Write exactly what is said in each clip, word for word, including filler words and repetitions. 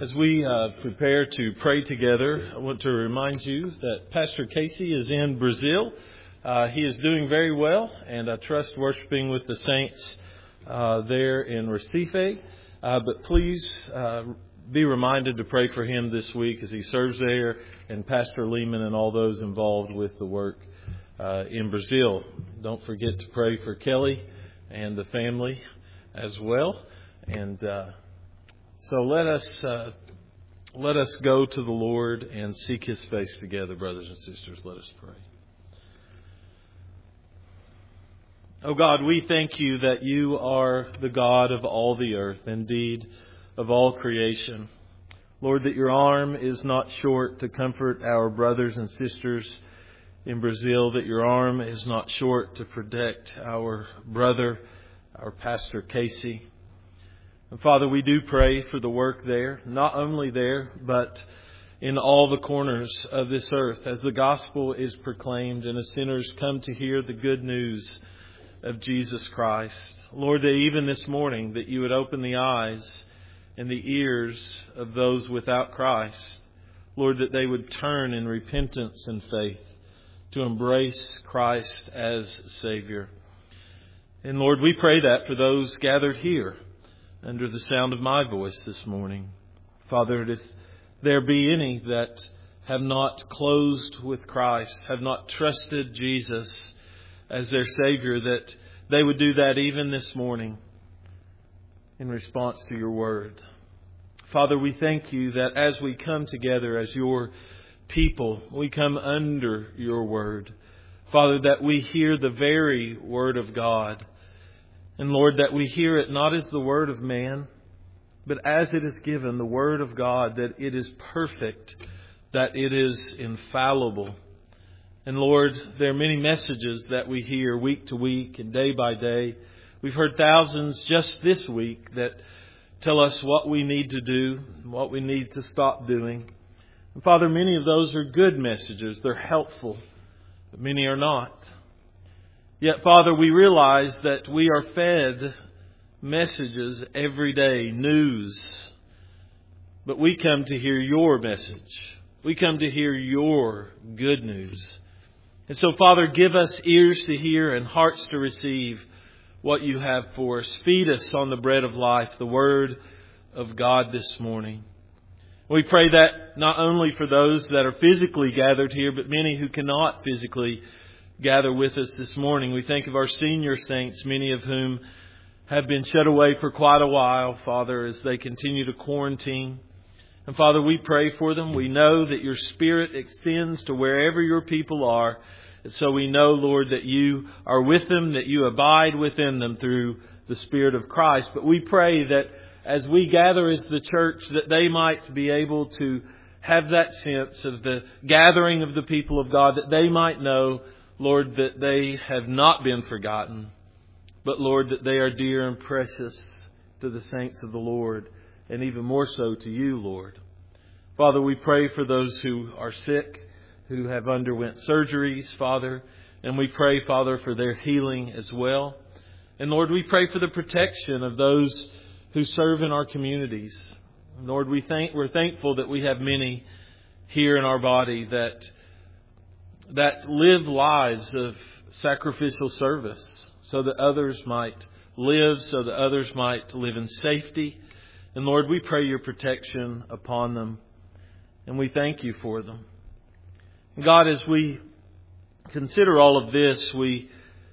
As we uh, prepare to pray together, I want to remind you that Pastor Casey is in Brazil. Uh, he is doing very well, and I trust worshiping with the saints uh, there in Recife. Uh, but please uh, be reminded to pray for him this week as he serves there, and Pastor Lehman and all those involved with the work uh, in Brazil. Don't forget to pray for Kelly and the family as well. And uh, so let us uh, let us go to the Lord and seek His face together, brothers and sisters. Let us pray. Oh God, we thank You that You are the God of all the earth, indeed of all creation. Lord, that Your arm is not short to comfort our brothers and sisters in Brazil, that Your arm is not short to protect our brother, our Pastor Casey. And Father, we do pray for the work there, not only there, but in all the corners of this earth, as the gospel is proclaimed and as sinners come to hear the good news of Jesus Christ. Lord, that even this morning that You would open the eyes and the ears of those without Christ. Lord, that they would turn in repentance and faith to embrace Christ as Savior. And Lord, we pray that for those gathered here under the sound of my voice this morning. Father, if there be any that have not closed with Christ, have not trusted Jesus as their Savior, that they would do that even this morning in response to Your word. Father, we thank You that as we come together as Your people, we come under Your word. Father, that we hear the very word of God. And Lord, that we hear it not as the word of man, but as it is given, the word of God, that it is perfect, that it is infallible. And Lord, there are many messages that we hear week to week and day by day. We've heard thousands just this week that tell us what we need to do, what we need to stop doing. And Father, many of those are good messages. They're helpful, but many are not. Yet, Father, we realize that we are fed messages every day, news. But we come to hear Your message. We come to hear Your good news. And so, Father, give us ears to hear and hearts to receive what You have for us. Feed us on the bread of life, the Word of God this morning. We pray that not only for those that are physically gathered here, but many who cannot physically gather with us this morning. We think of our senior saints, many of whom have been shut away for quite a while, Father, as they continue to quarantine. And Father, we pray for them. We know that Your Spirit extends to wherever Your people are. And so we know, Lord, that You are with them, that You abide within them through the Spirit of Christ. But we pray that as we gather as the church, that they might be able to have that sense of the gathering of the people of God, that they might know, Lord, that they have not been forgotten, but Lord, that they are dear and precious to the saints of the Lord, and even more so to You, Lord. Father, we pray for those who are sick, who have underwent surgeries, Father, and we pray, Father, for their healing as well. And Lord, we pray for the protection of those who serve in our communities. Lord, we thank, we're thankful that we have many here in our body that that live lives of sacrificial service so that others might live, so that others might live in safety. And Lord, we pray Your protection upon them, and we thank You for them. And God, as we consider all of this, we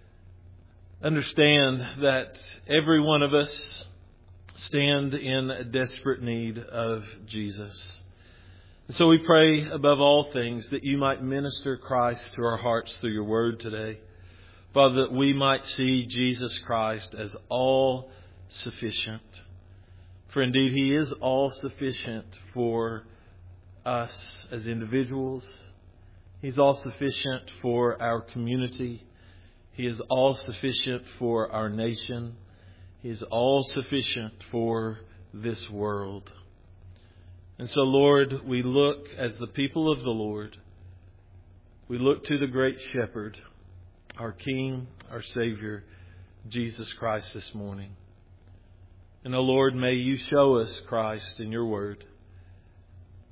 understand that every one of us stand in a desperate need of Jesus. And so we pray above all things that You might minister Christ to our hearts through Your word today. Father, that we might see Jesus Christ as all sufficient. For indeed He is all sufficient for us as individuals. He's all sufficient for our community. He is all sufficient for our nation. He is all sufficient for this world. And so, Lord, we look as the people of the Lord. We look to the great shepherd, our King, our Savior, Jesus Christ this morning. And, O Lord, may You show us Christ in Your word.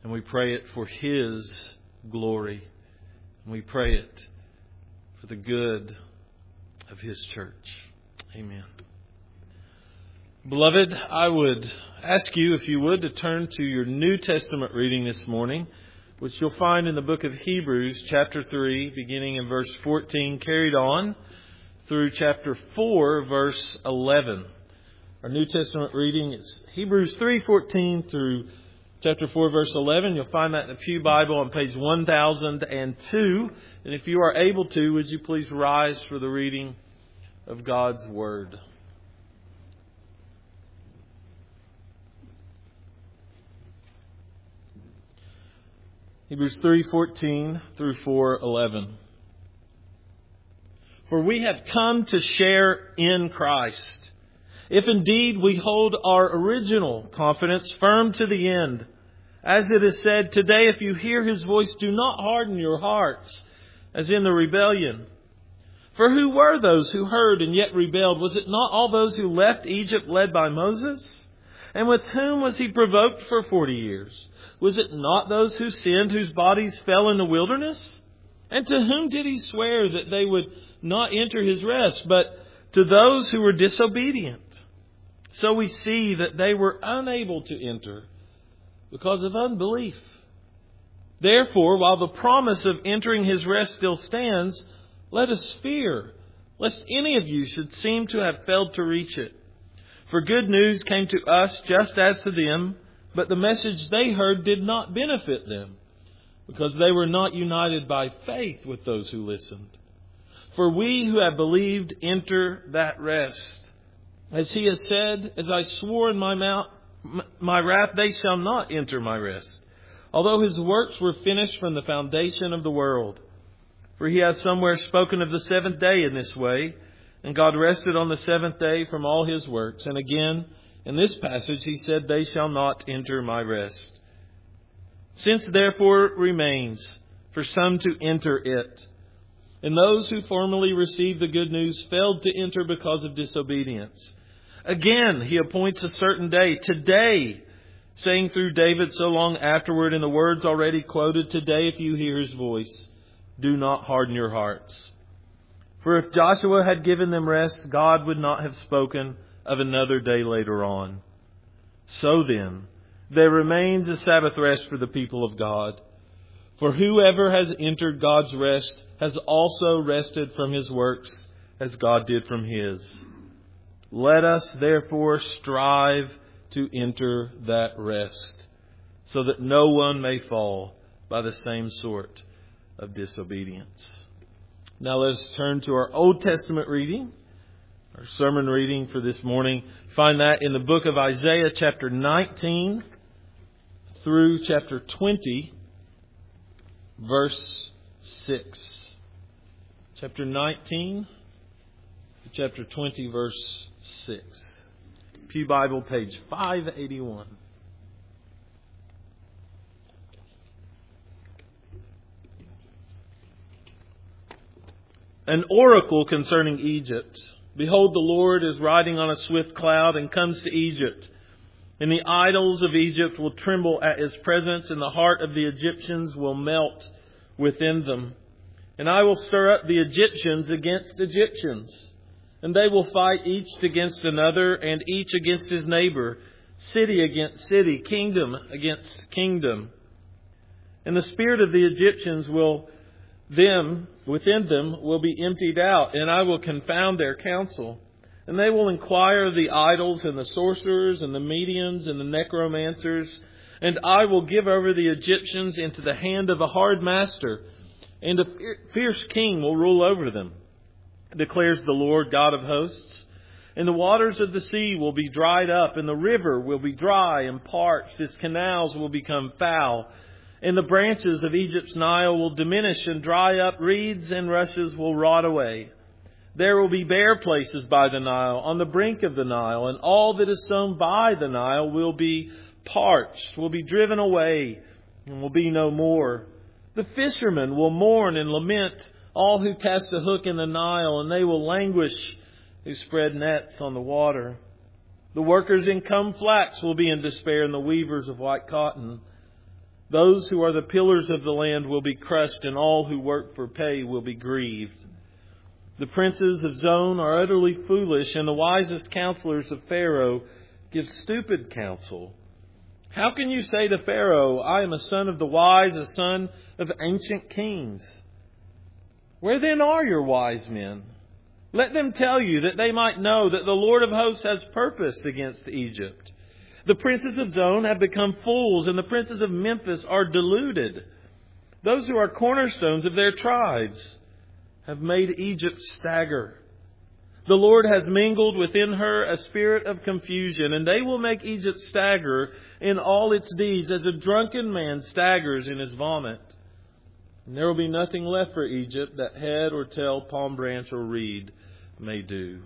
And we pray it for His glory. And we pray it for the good of His church. Amen. Beloved, I would ask you, if you would, to turn to your New Testament reading this morning, which you'll find in the book of Hebrews, chapter three, beginning in verse fourteen, carried on through chapter four, verse eleven. Our New Testament reading is Hebrews three fourteen through chapter four, verse eleven. You'll find that in the Pew Bible on page one thousand two. And if you are able to, would you please rise for the reading of God's Word. Hebrews three fourteen through four eleven. For we have come to share in Christ, if indeed we hold our original confidence firm to the end. As it is said, today if you hear His voice, do not harden your hearts, as in the rebellion. For who were those who heard and yet rebelled? Was it not all those who left Egypt led by Moses? And with whom was He provoked for forty years? Was it not those who sinned, whose bodies fell in the wilderness? And to whom did He swear that they would not enter His rest, but to those who were disobedient? So we see that they were unable to enter because of unbelief. Therefore, while the promise of entering His rest still stands, let us fear, lest any of you should seem to have failed to reach it. For good news came to us just as to them, but the message they heard did not benefit them, because they were not united by faith with those who listened. For we who have believed enter that rest. As He has said, as I swore in my mouth, my wrath, they shall not enter my rest, although His works were finished from the foundation of the world. For He has somewhere spoken of the seventh day in this way, and God rested on the seventh day from all His works. And again, in this passage, He said, they shall not enter my rest. Since therefore it remains for some to enter it, and those who formerly received the good news failed to enter because of disobedience. Again, He appoints a certain day, today, saying through David so long afterward in the words already quoted, today if you hear His voice, do not harden your hearts. For if Joshua had given them rest, God would not have spoken of another day later on. So then, there remains a Sabbath rest for the people of God. For whoever has entered God's rest has also rested from his works as God did from His. Let us therefore strive to enter that rest, so that no one may fall by the same sort of disobedience. Now let us turn to our Old Testament reading, our sermon reading for this morning. Find that in the book of Isaiah chapter nineteen through chapter twenty, verse six. Chapter nineteen, chapter twenty, verse six. Pew Bible, page five eighty-one. An oracle concerning Egypt. Behold, the Lord is riding on a swift cloud and comes to Egypt. And the idols of Egypt will tremble at His presence, and the heart of the Egyptians will melt within them. And I will stir up the Egyptians against Egyptians, and they will fight each against another, and each against his neighbor, city against city, kingdom against kingdom. And the spirit of the Egyptians will them within them will be emptied out, and I will confound their counsel. And they will inquire of the idols and the sorcerers and the mediums and the necromancers. And I will give over the Egyptians into the hand of a hard master, and a fierce king will rule over them, declares the Lord God of hosts. And the waters of the sea will be dried up, and the river will be dry and parched. Its canals will become foul. And the branches of Egypt's Nile will diminish and dry up. Reeds and rushes will rot away. There will be bare places by the Nile, on the brink of the Nile, and all that is sown by the Nile will be parched, will be driven away, and will be no more. The fishermen will mourn and lament, all who cast a hook in the Nile, and they will languish who spread nets on the water. The workers in comb flax will be in despair, and the weavers of white cotton. Those who are the pillars of the land will be crushed, and all who work for pay will be grieved. The princes of Zon are utterly foolish, and the wisest counselors of Pharaoh give stupid counsel. How can you say to Pharaoh, I am a son of the wise, a son of ancient kings? Where then are your wise men? Let them tell you, that they might know that the Lord of hosts has purpose against Egypt. The princes of Zon have become fools, and the princes of Memphis are deluded. Those who are cornerstones of their tribes have made Egypt stagger. The Lord has mingled within her a spirit of confusion, and they will make Egypt stagger in all its deeds, as a drunken man staggers in his vomit. And there will be nothing left for Egypt that head or tail, palm branch or reed may do.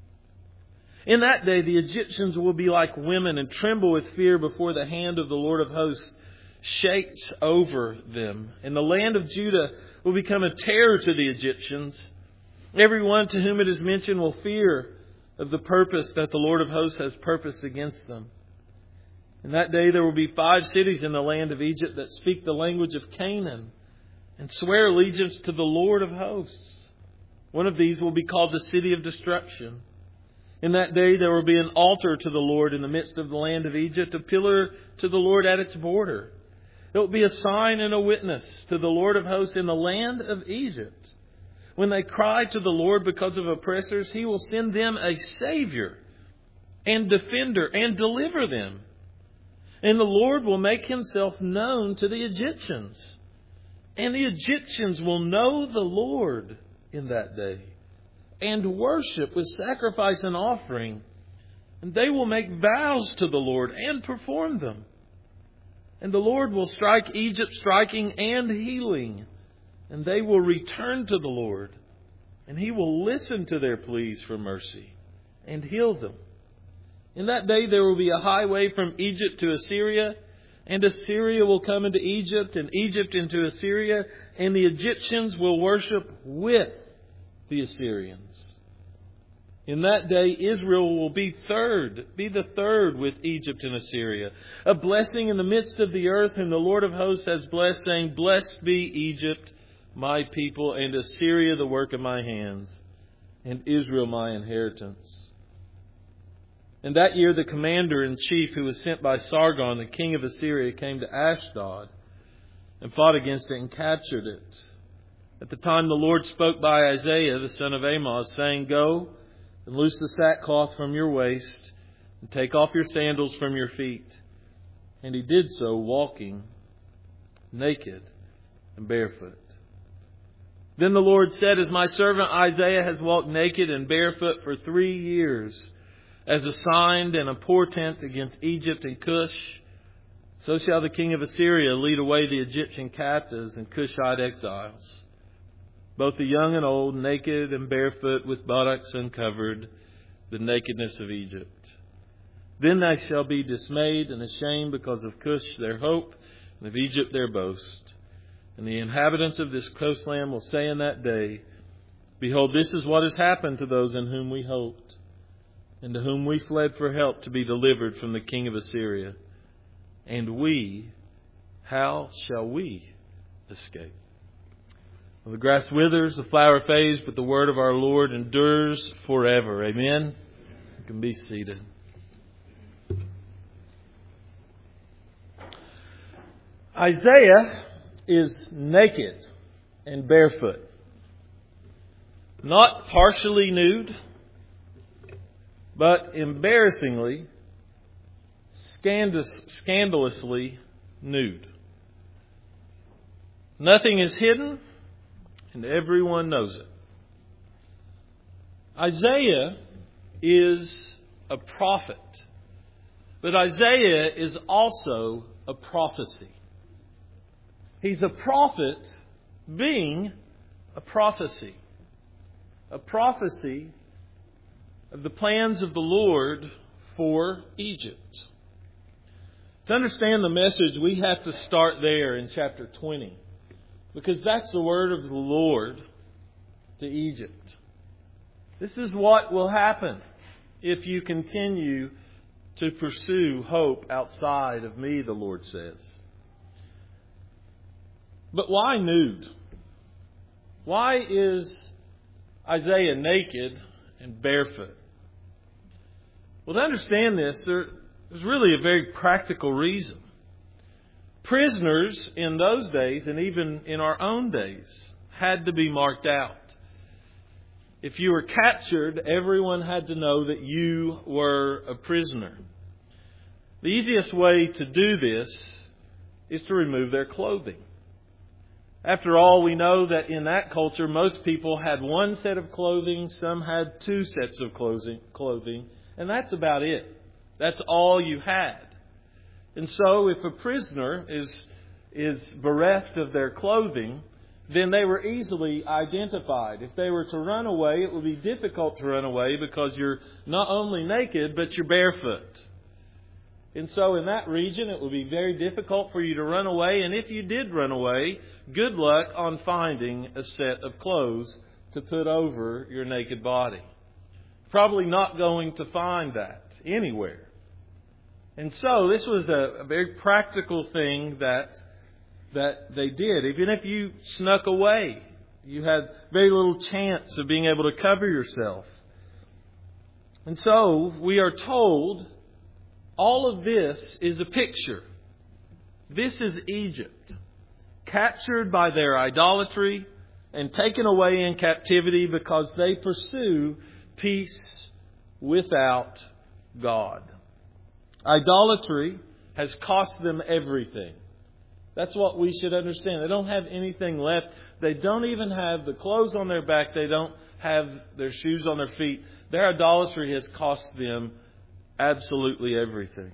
In that day the Egyptians will be like women and tremble with fear before the hand of the Lord of hosts shakes over them. And the land of Judah will become a terror to the Egyptians. Everyone to whom it is mentioned will fear of the purpose that the Lord of hosts has purposed against them. In that day there will be five cities in the land of Egypt that speak the language of Canaan and swear allegiance to the Lord of hosts. One of these will be called the City of Destruction. In that day there will be an altar to the Lord in the midst of the land of Egypt, a pillar to the Lord at its border. It will be a sign and a witness to the Lord of hosts in the land of Egypt. When they cry to the Lord because of oppressors, He will send them a Savior and defender and deliver them. And the Lord will make Himself known to the Egyptians. And the Egyptians will know the Lord in that day, and worship with sacrifice and offering. And they will make vows to the Lord and perform them. And the Lord will strike Egypt, striking and healing. And they will return to the Lord, and He will listen to their pleas for mercy and heal them. In that day there will be a highway from Egypt to Assyria, and Assyria will come into Egypt, and Egypt into Assyria, and the Egyptians will worship with the Assyrians. In that day Israel will be third, be the third with Egypt and Assyria, a blessing in the midst of the earth, whom the Lord of hosts has blessed, saying, Blessed be Egypt, my people, and Assyria, the work of my hands, and Israel, my inheritance. In that year the commander-in-chief who was sent by Sargon, the king of Assyria, came to Ashdod and fought against it and captured it. At the time the Lord spoke by Isaiah, the son of Amoz, saying, Go and loose the sackcloth from your waist, and take off your sandals from your feet. And he did so, walking naked and barefoot. Then the Lord said, As my servant Isaiah has walked naked and barefoot for three years, as a sign and a portent against Egypt and Cush, so shall the king of Assyria lead away the Egyptian captives and Cushite exiles, both the young and old, naked and barefoot, with buttocks uncovered, the nakedness of Egypt. Then they shall be dismayed and ashamed because of Cush their hope, and of Egypt their boast. And the inhabitants of this coastland will say in that day, Behold, this is what has happened to those in whom we hoped, and to whom we fled for help to be delivered from the king of Assyria. And we, how shall we escape? Well, the grass withers, the flower fades, but the word of our Lord endures forever. Amen? You can be seated. Isaiah is naked and barefoot. Not partially nude, but embarrassingly, scandalous, scandalously nude. Nothing is hidden, and everyone knows it. Isaiah is a prophet, but Isaiah is also a prophecy. He's a prophet being a prophecy. A prophecy of the plans of the Lord for Egypt. To understand the message, we have to start there in chapter twenty, because that's the word of the Lord to Egypt. This is what will happen if you continue to pursue hope outside of me, the Lord says. But why nude? Why is Isaiah naked and barefoot? Well, to understand this, there, there's really a very practical reason. Prisoners in those days, and even in our own days, had to be marked out. If you were captured, everyone had to know that you were a prisoner. The easiest way to do this is to remove their clothing. After all, we know that in that culture, most people had one set of clothing, some had two sets of clothing, and that's about it. That's all you had. And so if a prisoner is, is bereft of their clothing, then they were easily identified. If they were to run away, it would be difficult to run away because you're not only naked, but you're barefoot. And so in that region, it would be very difficult for you to run away. And if you did run away, good luck on finding a set of clothes to put over your naked body. Probably not going to find that anywhere. And so this was a, a very practical thing that, that they did. Even if you snuck away, you had very little chance of being able to cover yourself. And so we are told all of this is a picture. This is Egypt, captured by their idolatry and taken away in captivity because they pursue peace without God. Idolatry has cost them everything. That's what we should understand. They don't have anything left. They don't even have the clothes on their back. They don't have their shoes on their feet. Their idolatry has cost them absolutely everything.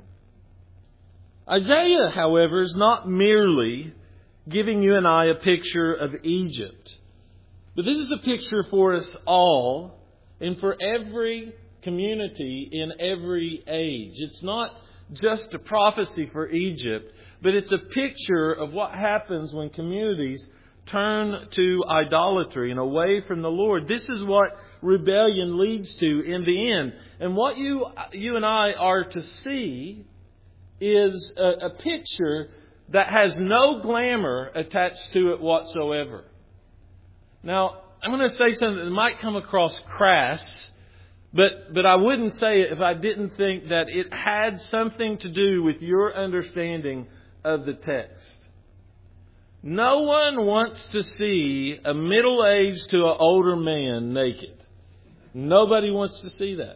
Isaiah, however, is not merely giving you and I a picture of Egypt, but this is a picture for us all and for every community in every age. It's not just a prophecy for Egypt, but it's a picture of what happens when communities turn to idolatry and away from the Lord. This is what rebellion leads to in the end. And what you you and I are to see is a, a picture that has no glamour attached to it whatsoever. Now, I'm going to say something that might come across crass, but, but I wouldn't say it if I didn't think that it had something to do with your understanding of the text. No one wants to see a middle-aged to an older man naked. Nobody wants to see that.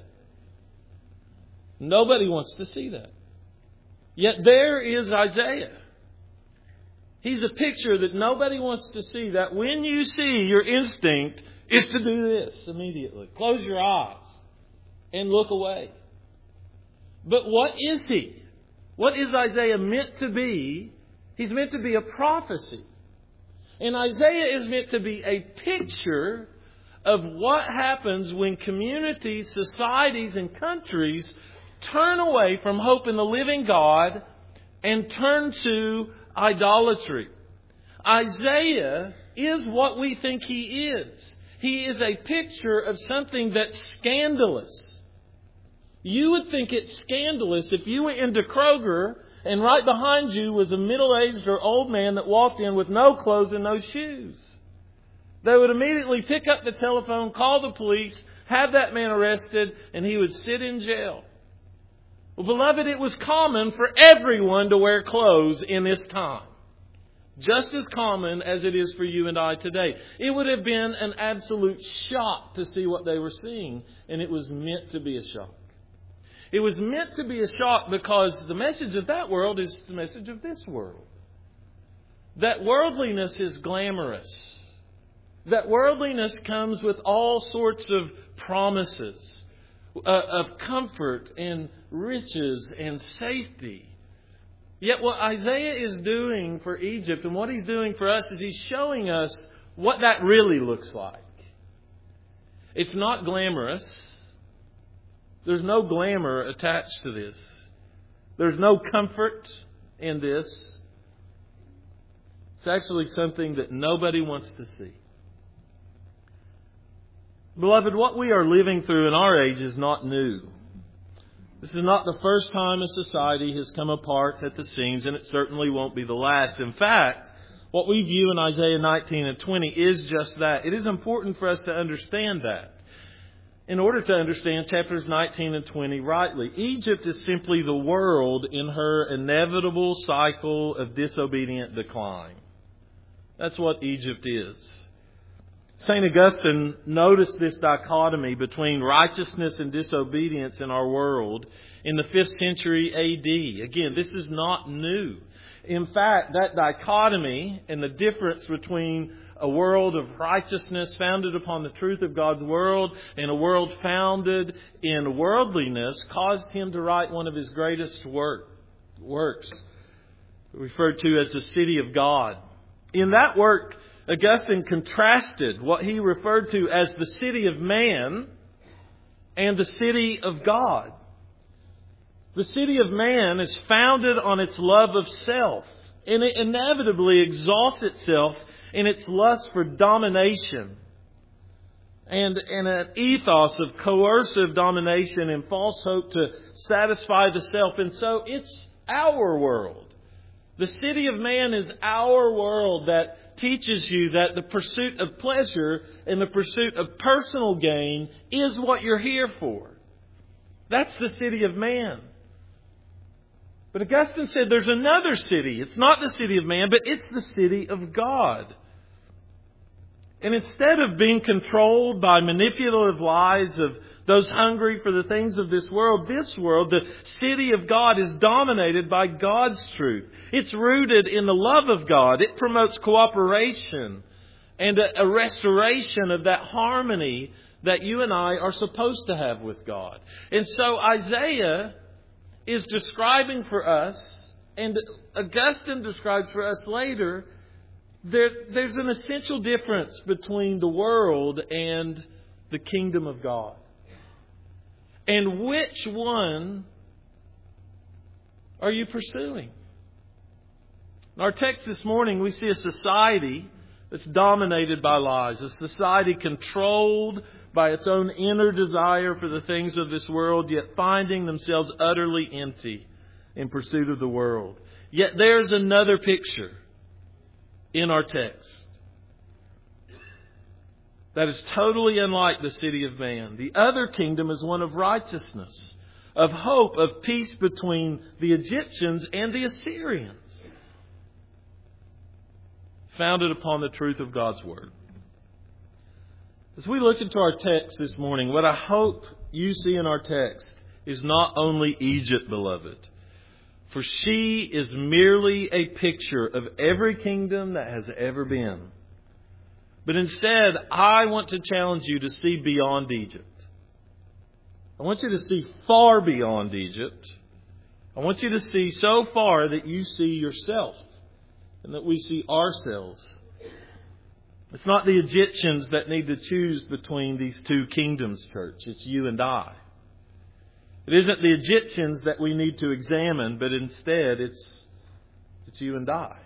Nobody wants to see that. Yet there is Isaiah. He's a picture that nobody wants to see. That when you see, your instinct is to do this immediately. Close your eyes and look away. But what is he? What is Isaiah meant to be? He's meant to be a prophecy. And Isaiah is meant to be a picture of what happens when communities, societies, and countries turn away from hope in the living God and turn to idolatry. Isaiah is what we think he is. He is a picture of something that's scandalous. You would think it's scandalous if you went into Kroger and right behind you was a middle-aged or old man that walked in with no clothes and no shoes. They would immediately pick up the telephone, call the police, have that man arrested, and he would sit in jail. Well, beloved, it was common for everyone to wear clothes in this time. Just as common as it is for you and I today. It would have been an absolute shock to see what they were seeing, and it was meant to be a shock. It was meant to be a shock because the message of that world is the message of this world. That worldliness is glamorous. That worldliness comes with all sorts of promises uh, of comfort and riches and safety. Yet what Isaiah is doing for Egypt and what he's doing for us is he's showing us what that really looks like. It's not glamorous. There's no glamour attached to this. There's no comfort in this. It's actually something that nobody wants to see. Beloved, what we are living through in our age is not new. This is not the first time a society has come apart at the seams, and it certainly won't be the last. In fact, What we view in Isaiah nineteen and twenty is just that. It is important for us to understand that. In order to understand chapters nineteen and twenty rightly, Egypt is simply the world in her inevitable cycle of disobedient decline. That's what Egypt is. Saint Augustine noticed this dichotomy between righteousness and disobedience in our world in the fifth century A D. Again, this is not new. In fact, that dichotomy and the difference between a world of righteousness founded upon the truth of God's world and a world founded in worldliness caused him to write one of his greatest work, works, referred to as the City of God. In that work, Augustine contrasted what he referred to as the city of man and the city of God. The city of man is founded on its love of self, and it inevitably exhausts itself in its lust for domination and, and an ethos of coercive domination and false hope to satisfy the self. And so it's our world. The city of man is our world that teaches you that the pursuit of pleasure and the pursuit of personal gain is what you're here for. That's the city of man. But Augustine said there's another city. It's not the city of man, but it's the city of God. And instead of being controlled by manipulative lies of those hungry for the things of this world, this world, the city of God, is dominated by God's truth. It's rooted in the love of God. It promotes cooperation and a, a restoration of that harmony that you and I are supposed to have with God. And so Isaiah is describing for us, and Augustine describes for us later, there, there's an essential difference between the world and the kingdom of God. And which one are you pursuing? In our text this morning, we see a society that's dominated by lies, a society controlled by its own inner desire for the things of this world, yet finding themselves utterly empty in pursuit of the world. Yet there's another picture in our text that is totally unlike the city of man. The other kingdom is one of righteousness, of hope, of peace between the Egyptians and the Assyrians, founded upon the truth of God's Word. As we look into our text this morning, what I hope you see in our text is not only Egypt, beloved, for she is merely a picture of every kingdom that has ever been. But instead, I want to challenge you to see beyond Egypt. I want you to see far beyond Egypt. I want you to see so far that you see yourself and that we see ourselves. It's not the Egyptians that need to choose between these two kingdoms, church. It's you and I. It isn't the Egyptians that we need to examine, but instead it's, it's you and I.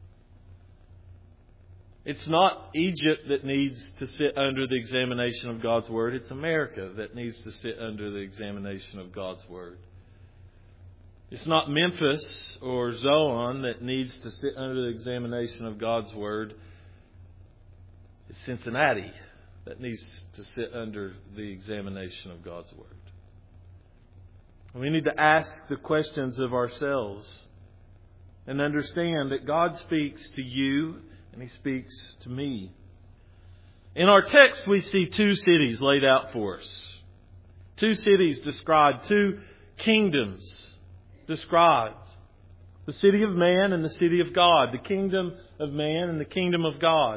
It's not Egypt that needs to sit under the examination of God's Word. It's America that needs to sit under the examination of God's Word. It's not Memphis or Zoan that needs to sit under the examination of God's Word. It's Cincinnati that needs to sit under the examination of God's Word. We need to ask the questions of ourselves and understand that God speaks to you and He speaks to me. In our text, we see two cities laid out for us. Two cities described, two kingdoms described. The city of man and the city of God. The kingdom of man and the kingdom of God.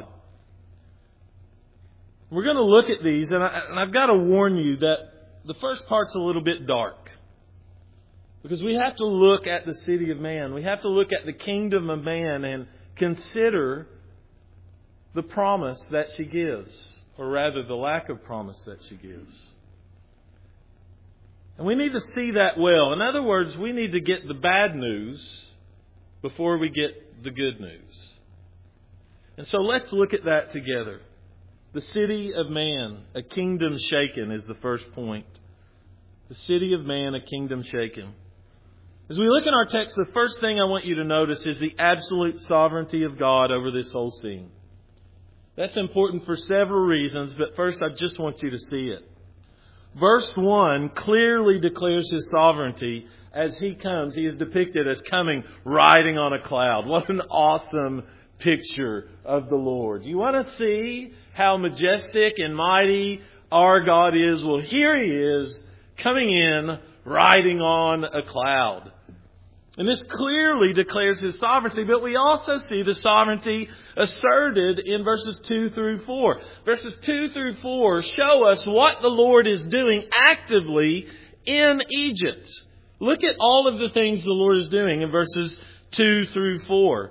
We're going to look at these, and, I, and I've got to warn you that the first part's a little bit dark. Because we have to look at the city of man. We have to look at the kingdom of man and consider the promise that she gives, or rather the lack of promise that she gives. And we need to see that well. In other words, we need to get the bad news before we get the good news. And so let's look at that together. The city of man, a kingdom shaken, is the first point. The city of man, a kingdom shaken. As we look in our text, the first thing I want you to notice is the absolute sovereignty of God over this whole scene. That's important for several reasons, but first I just want you to see it. Verse one clearly declares His sovereignty as He comes. He is depicted as coming riding on a cloud. What an awesome picture of the Lord. You want to see how majestic and mighty our God is? Well, here He is coming in riding on a cloud. And this clearly declares His sovereignty, but we also see the sovereignty asserted in verses two through four. Verses two through four show us what the Lord is doing actively in Egypt. Look at all of the things the Lord is doing in verses two through four.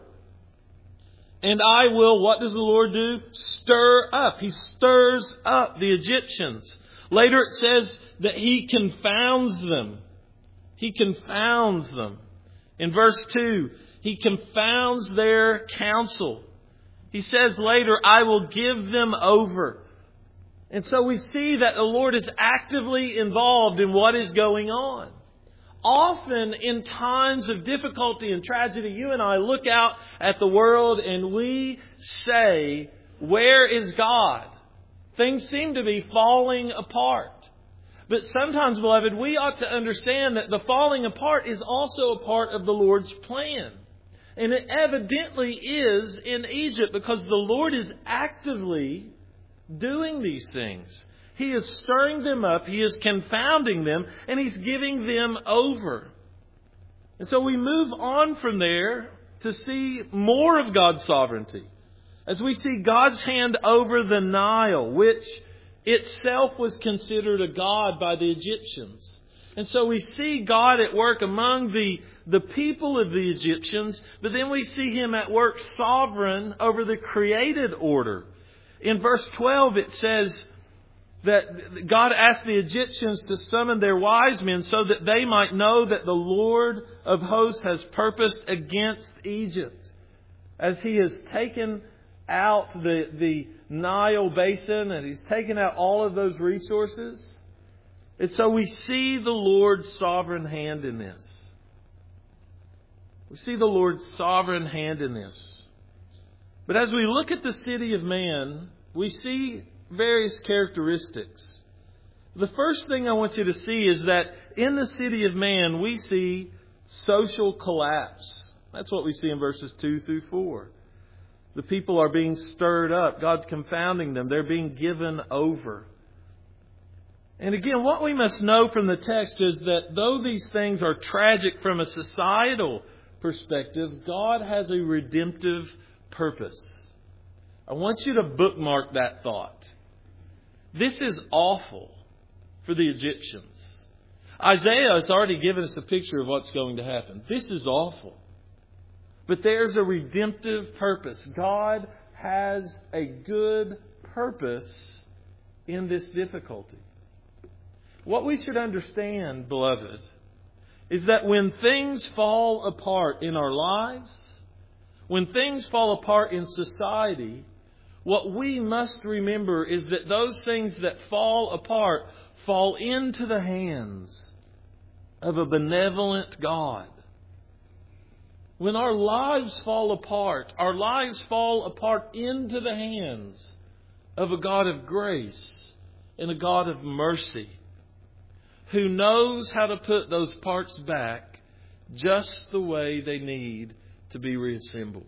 And I will, what does the Lord do? Stir up. He stirs up the Egyptians. Later it says that He confounds them. He confounds them. In verse two, He confounds their counsel. He says later, I will give them over. And so we see that the Lord is actively involved in what is going on. Often in times of difficulty and tragedy, you and I look out at the world and we say, where is God? Things seem to be falling apart. But sometimes, beloved, we ought to understand that the falling apart is also a part of the Lord's plan. And it evidently is in Egypt because the Lord is actively doing these things. He is stirring them up, He is confounding them, and He's giving them over. And so we move on from there to see more of God's sovereignty. As we see God's hand over the Nile, which itself was considered a god by the Egyptians. And so we see God at work among the, the people of the Egyptians, but then we see Him at work sovereign over the created order. In verse twelve it says that God asked the Egyptians to summon their wise men so that they might know that the Lord of hosts has purposed against Egypt. As He has taken out the, the Nile basin and He's taken out all of those resources. And so we see the Lord's sovereign hand in this. We see the Lord's sovereign hand in this. But as we look at the city of man, we see various characteristics. The first thing I want you to see is that in the city of man, we see social collapse. That's what we see in verses two through four. The people are being stirred up. God's confounding them. They're being given over. And again, what we must know from the text is that though these things are tragic from a societal perspective, God has a redemptive purpose. I want you to bookmark that thought. This is awful for the Egyptians. Isaiah has already given us a picture of what's going to happen. This is awful. But there's a redemptive purpose. God has a good purpose in this difficulty. What we should understand, beloved, is that when things fall apart in our lives, when things fall apart in society, what we must remember is that those things that fall apart fall into the hands of a benevolent God. When our lives fall apart, our lives fall apart into the hands of a God of grace and a God of mercy who knows how to put those parts back just the way they need to be reassembled.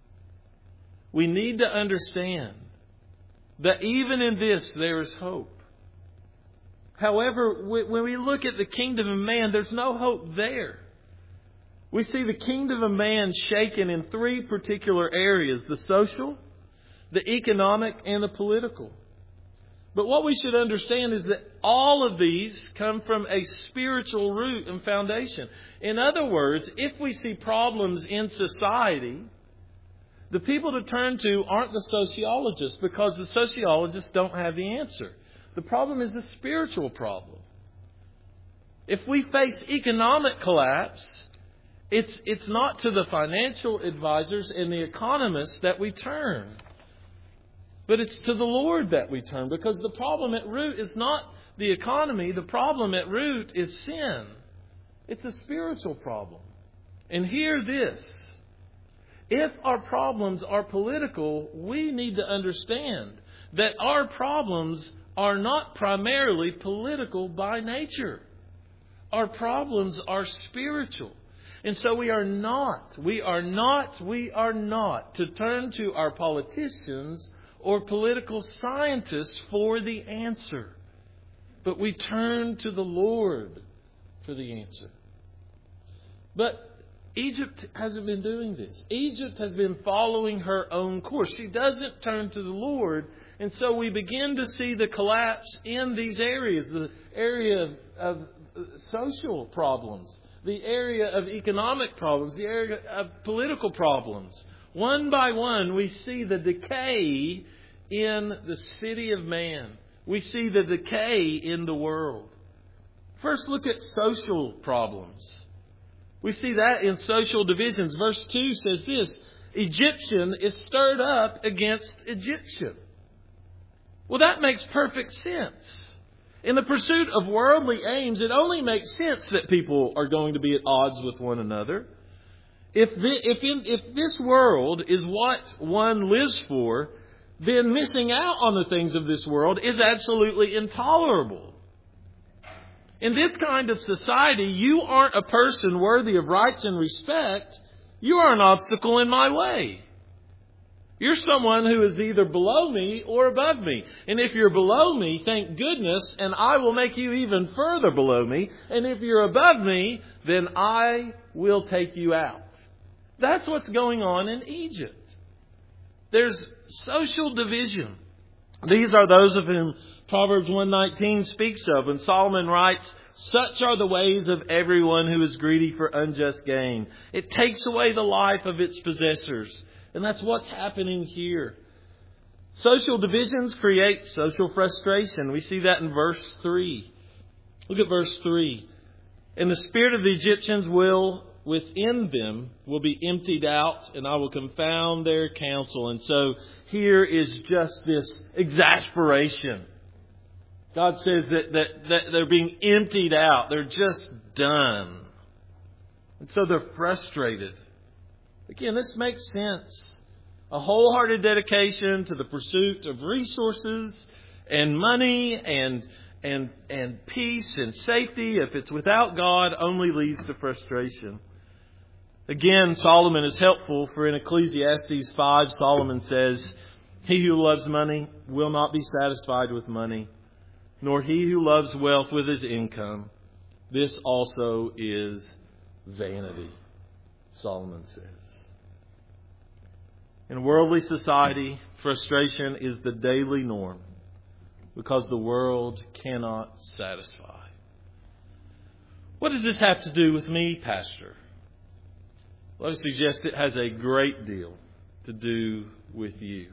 We need to understand that even in this there is hope. However, when we look at the kingdom of man, there's no hope there. We see the kingdom of man shaken in three particular areas: the social, the economic, and the political. But what we should understand is that all of these come from a spiritual root and foundation. In other words, if we see problems in society, the people to turn to aren't the sociologists, because the sociologists don't have the answer. The problem is a spiritual problem. If we face economic collapse, It's it's not to the financial advisors and the economists that we turn, but it's to the Lord that we turn, because the problem at root is not the economy. The problem at root is sin. It's a spiritual problem. And hear this. If our problems are political, we need to understand that our problems are not primarily political by nature. Our problems are spiritual. And so we are not, we are not, we are not to turn to our politicians or political scientists for the answer. But we turn to the Lord for the answer. But Egypt hasn't been doing this. Egypt has been following her own course. She doesn't turn to the Lord. And so we begin to see the collapse in these areas. The area of, of social problems. The area of economic problems. The area of political problems. One by one we see the decay in the city of man. We see the decay in the world. First, look at social problems. We see that in social divisions. Verse two says this, Egyptian is stirred up against Egyptian. Well, that makes perfect sense. In the pursuit of worldly aims, it only makes sense that people are going to be at odds with one another. If, the, if, in, if this world is what one lives for, then missing out on the things of this world is absolutely intolerable. In this kind of society, you aren't a person worthy of rights and respect. You are an obstacle in my way. You're someone who is either below me or above me. And if you're below me, thank goodness, and I will make you even further below me. And if you're above me, then I will take you out. That's what's going on in Egypt. There's social division. These are those of whom Proverbs one nineteen speaks of when Solomon writes, such are the ways of everyone who is greedy for unjust gain. It takes away the life of its possessors. And that's what's happening here. Social divisions create social frustration. We see that in verse three. Look at verse three. And the spirit of the Egyptians will within them will be emptied out, and I will confound their counsel. And so here is just this exasperation. God says that, that, that they're being emptied out. They're just done. And so they're frustrated. Again, this makes sense. A wholehearted dedication to the pursuit of resources and money and, and, and peace and safety, if it's without God, only leads to frustration. Again, Solomon is helpful, for in Ecclesiastes five, Solomon says, he who loves money will not be satisfied with money, nor he who loves wealth with his income. This also is vanity, Solomon says. In worldly society, frustration is the daily norm because the world cannot satisfy. What does this have to do with me, Pastor? Let me suggest it has a great deal to do with you.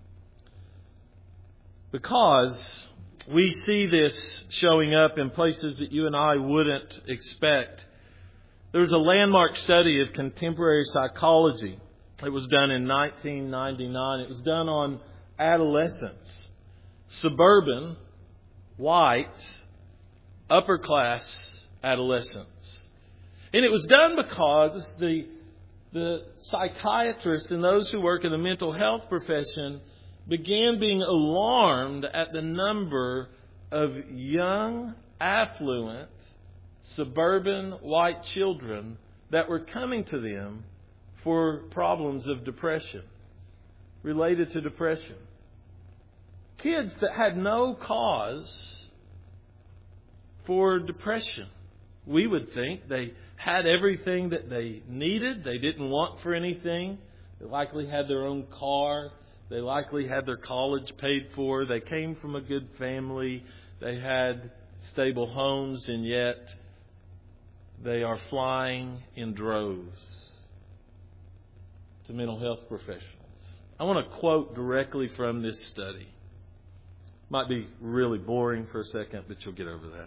Because we see this showing up in places that you and I wouldn't expect. There was a landmark study of contemporary psychology. It was done in nineteen ninety-nine. It was done on adolescents. Suburban, white, upper class adolescents. And it was done because the, the psychiatrists and those who work in the mental health profession began being alarmed at the number of young, affluent, suburban white children that were coming to them for problems of depression, related to depression. Kids that had no cause for depression. We would think they had everything that they needed. They didn't want for anything. They likely had their own car. They likely had their college paid for. They came from a good family. They had stable homes, and yet they are flying in droves to mental health professionals. I want to quote directly from this study. Might be really boring for a second, but you'll get over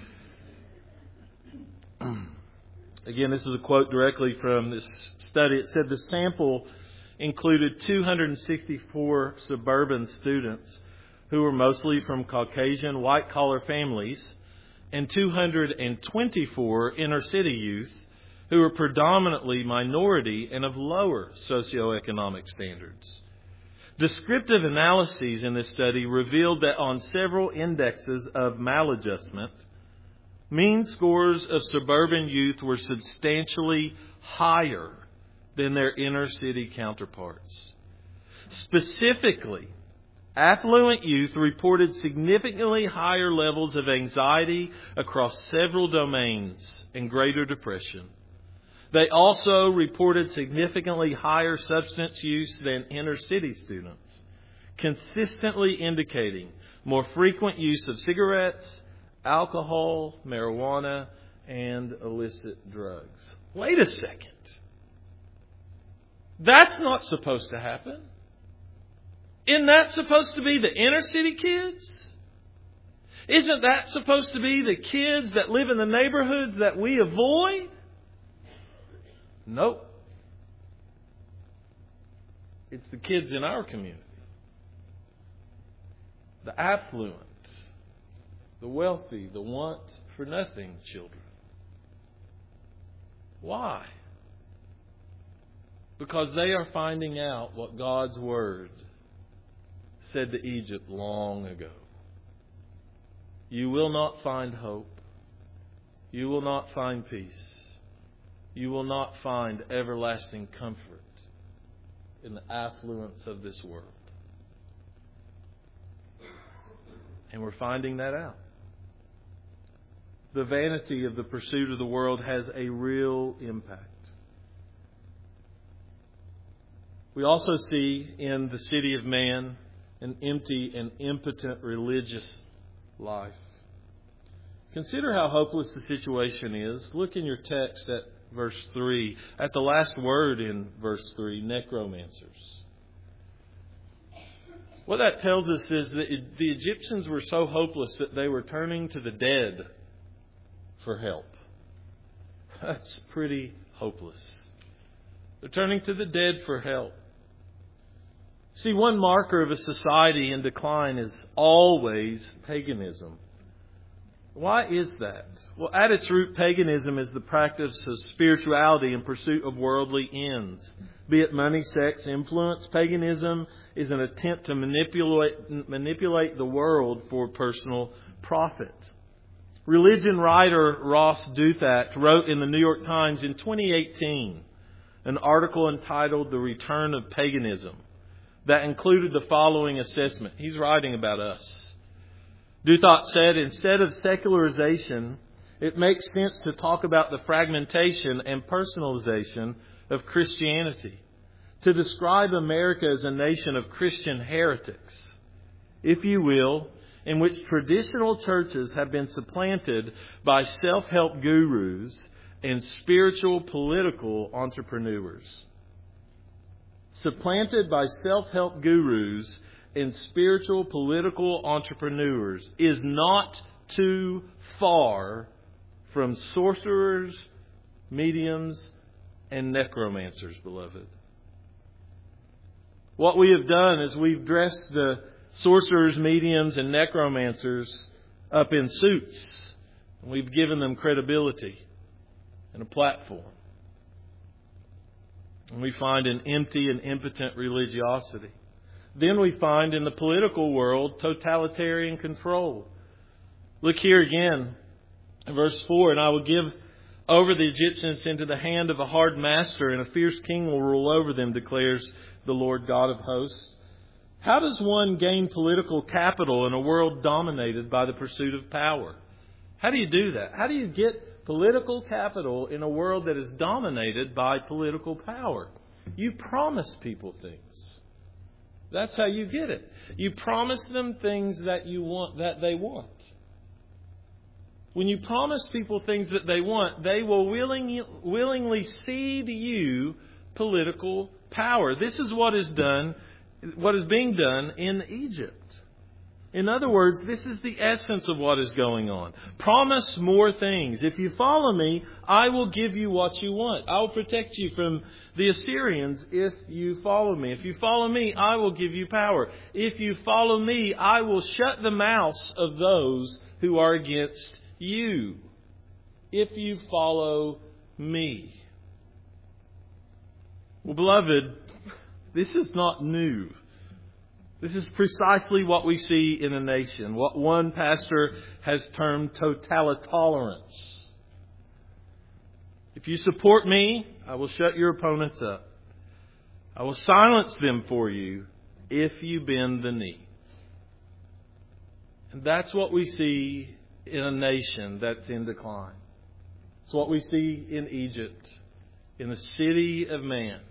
that. Again, this is a quote directly from this study. It said the sample included two hundred sixty-four suburban students who were mostly from Caucasian white-collar families and two hundred twenty-four inner city youth who are predominantly minority and of lower socioeconomic standards. Descriptive analyses in this study revealed that on several indexes of maladjustment, mean scores of suburban youth were substantially higher than their inner city counterparts. Specifically, affluent youth reported significantly higher levels of anxiety across several domains and greater depression. They also reported significantly higher substance use than inner city students, consistently indicating more frequent use of cigarettes, alcohol, marijuana, and illicit drugs. Wait a second. That's not supposed to happen. Isn't that supposed to be the inner city kids? Isn't that supposed to be the kids that live in the neighborhoods that we avoid? Nope. It's the kids in our community. The affluent, the wealthy, the want-for-nothing children. Why? Because they are finding out what God's Word said to Egypt long ago. You will not find hope. You will not find peace. You will not find everlasting comfort in the affluence of this world. And we're finding that out. The vanity of the pursuit of the world has a real impact. We also see in the city of man an empty and impotent religious life. Consider how hopeless the situation is. Look in your text at verse three, at the last word in verse three, necromancers. What that tells us is that the Egyptians were so hopeless that they were turning to the dead for help. That's pretty hopeless. They're turning to the dead for help. See, one marker of a society in decline is always paganism. Why is that? Well, at its root, paganism is the practice of spirituality in pursuit of worldly ends. Be it money, sex, influence, paganism is an attempt to manipulate, manipulate the world for personal profit. Religion writer Ross Douthat wrote in the New York Times in twenty eighteen an article entitled The Return of Paganism that included the following assessment. He's writing about us. Douthat said, instead of secularization, it makes sense to talk about the fragmentation and personalization of Christianity, to describe America as a nation of Christian heretics, if you will, in which traditional churches have been supplanted by self-help gurus and spiritual political entrepreneurs. Supplanted by self-help gurus and spiritual political entrepreneurs is not too far from sorcerers, mediums, and necromancers, beloved. What we have done is we've dressed the sorcerers, mediums, and necromancers up in suits. We've given them credibility and a platform. And we find an empty and impotent religiosity. Then we find in the political world totalitarian control. Look here again in verse four. And I will give over the Egyptians into the hand of a hard master, and a fierce king will rule over them, declares the Lord God of hosts. How does one gain political capital in a world dominated by the pursuit of power? How do you do that? How do you get political capital in a world that is dominated by political power? You promise people things. That's how you get it. You promise them things that you want, that they want. When you promise people things that they want, they will willing, willingly cede you political power. This is what is done, what is being done in Egypt. In other words, this is the essence of what is going on. Promise more things. If you follow me, I will give you what you want. I will protect you from the Assyrians if you follow me. If you follow me, I will give you power. If you follow me, I will shut the mouths of those who are against you if you follow me. Well, beloved, this is not new. This is precisely what we see in a nation, what one pastor has termed totalitarians. If you support me, I will shut your opponents up. I will silence them for you if you bend the knee. And that's what we see in a nation that's in decline. It's what we see in Egypt, in the city of man.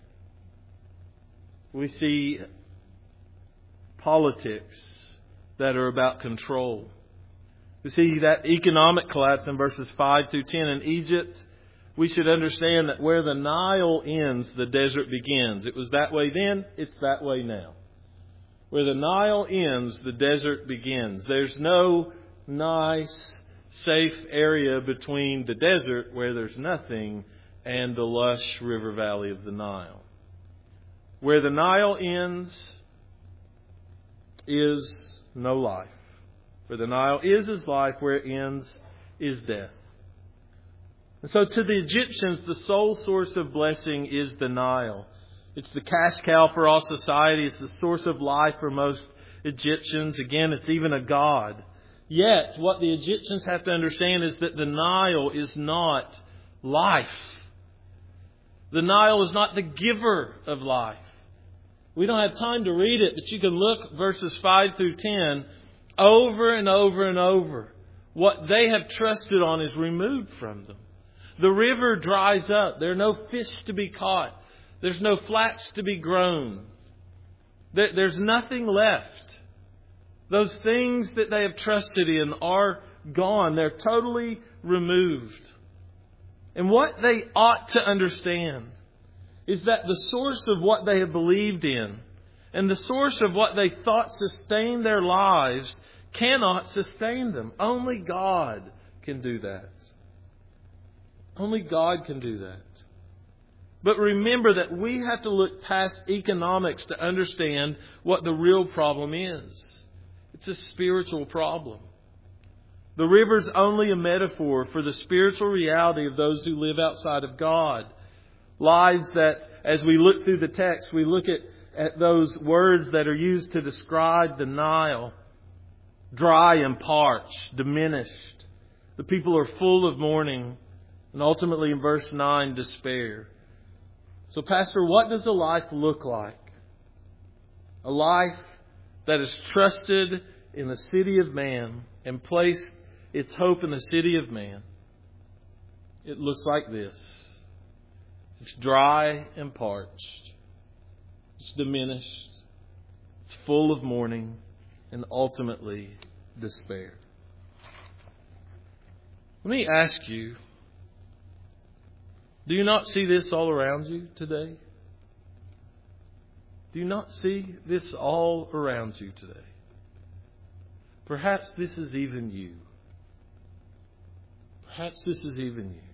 We see politics that are about control. We see that economic collapse in verses five through ten in Egypt. We should understand that where the Nile ends, the desert begins. It was that way then, it's that way now. Where the Nile ends, the desert begins. There's no nice, safe area between the desert where there's nothing and the lush river valley of the Nile. Where the Nile ends is no life. Where the Nile is is life, where it ends is death. And so to the Egyptians, the sole source of blessing is the Nile. It's the cash cow for all society. It's the source of life for most Egyptians. Again, it's even a god. Yet, what the Egyptians have to understand is that the Nile is not life. The Nile is not the giver of life. We don't have time to read it, but you can look verses five through ten over and over and over. What they have trusted on is removed from them. The river dries up. There are no fish to be caught. There's no flax to be grown. There's nothing left. Those things that they have trusted in are gone. They're totally removed. And what they ought to understand is that the source of what they have believed in and the source of what they thought sustained their lives cannot sustain them. Only God can do that. Only God can do that. But remember that we have to look past economics to understand what the real problem is. It's a spiritual problem. The river's only a metaphor for the spiritual reality of those who live outside of God. Lives that, as we look through the text, we look at, at those words that are used to describe the Nile. Dry and parched, diminished. The people are full of mourning. And ultimately in verse nine, despair. So, Pastor, what does a life look like? A life that is trusted in the city of man and placed its hope in the city of man. It looks like this. It's dry and parched. It's diminished. It's full of mourning and ultimately despair. Let me ask you, do you not see this all around you today? Do you not see this all around you today? Perhaps this is even you. Perhaps this is even you.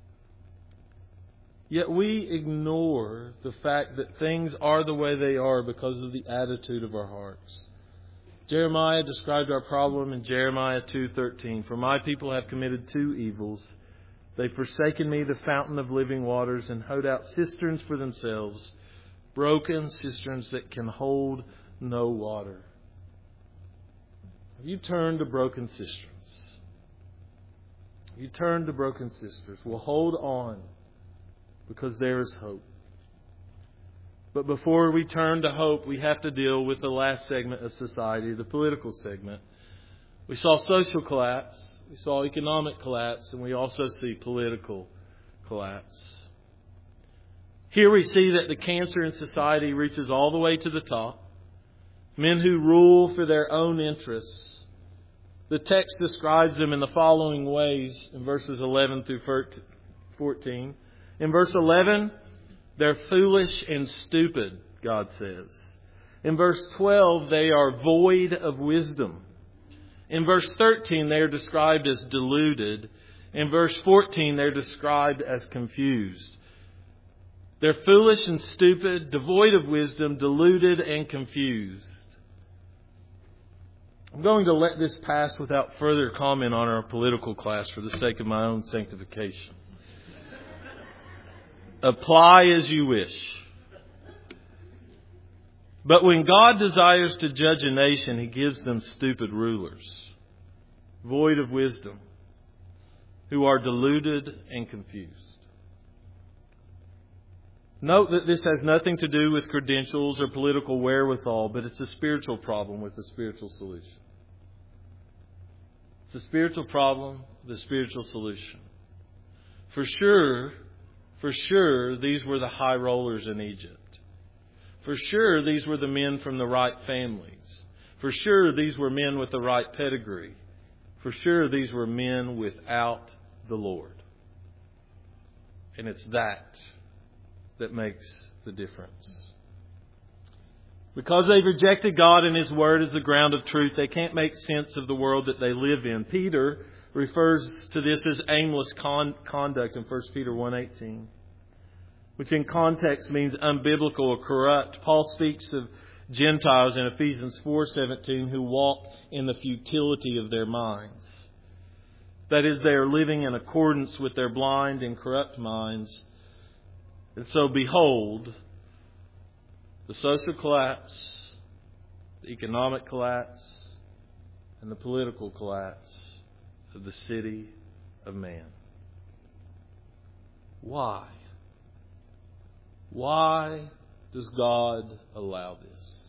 Yet we ignore the fact that things are the way they are because of the attitude of our hearts. Jeremiah described our problem in Jeremiah two thirteen. For my people have committed two evils. They've forsaken me, the fountain of living waters, and hoed out cisterns for themselves, broken cisterns that can hold no water. Have you turned to broken cisterns? Have you turned to broken cisterns? Well, hold on, because there is hope. But before we turn to hope, we have to deal with the last segment of society, the political segment. We saw social collapse. We saw economic collapse, and we also see political collapse. Here we see that the cancer in society reaches all the way to the top. Men who rule for their own interests. The text describes them in the following ways in verses eleven through fourteen. In verse eleven, they're foolish and stupid, God says. In verse twelve, they are void of wisdom. In verse thirteen, they are described as deluded. In verse fourteen, they're described as confused. They're foolish and stupid, devoid of wisdom, deluded and confused. I'm going to let this pass without further comment on our political class for the sake of my own sanctification. Apply as you wish. But when God desires to judge a nation, He gives them stupid rulers, void of wisdom, who are deluded and confused. Note that this has nothing to do with credentials or political wherewithal, but it's a spiritual problem with a spiritual solution. It's a spiritual problem with a spiritual solution. For sure, for sure, these were the high rollers in Egypt. For sure, these were the men from the right families. For sure, these were men with the right pedigree. For sure, these were men without the Lord. And it's that that makes the difference. Because they've rejected God and His Word as the ground of truth, they can't make sense of the world that they live in. Peter refers to this as aimless con- conduct in First Peter one eighteen, which in context means unbiblical or corrupt. Paul speaks of Gentiles in Ephesians four seventeen who walk in the futility of their minds. That is, they are living in accordance with their blind and corrupt minds. And so, behold, the social collapse, the economic collapse, and the political collapse of the city of man. Why? Why does God allow this?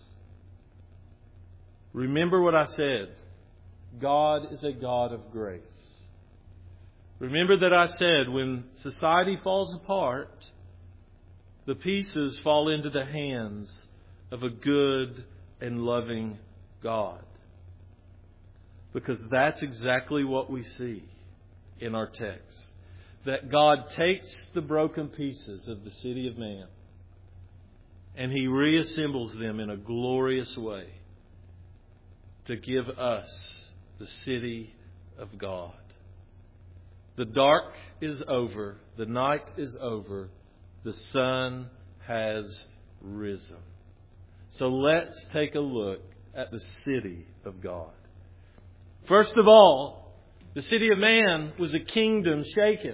Remember what I said. God is a God of grace. Remember that I said when society falls apart, the pieces fall into the hands of a good and loving God. Because that's exactly what we see in our text. That God takes the broken pieces of the city of man and He reassembles them in a glorious way to give us the city of God. The dark is over. The night is over. The sun has risen. So let's take a look at the city of God. First of all, the city of man was a kingdom shaken.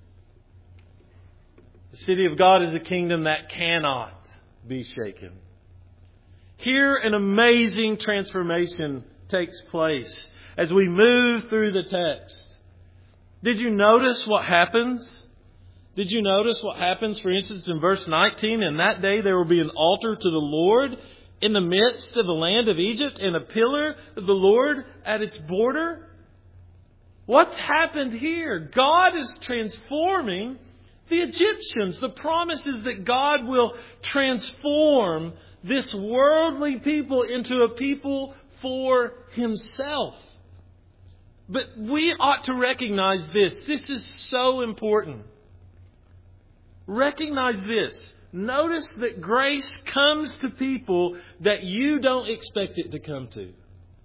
The city of God is a kingdom that cannot be shaken. Here an amazing transformation takes place as we move through the text. Did you notice what happens? Did you notice what happens, for instance, in verse nineteen? In that day there will be an altar to the Lord in the midst of the land of Egypt, and a pillar of the Lord at its border. What's happened here? God is transforming the Egyptians. The promise is that God will transform this worldly people into a people for Himself. But we ought to recognize this. This is so important. Recognize this. Notice that grace comes to people that you don't expect it to come to.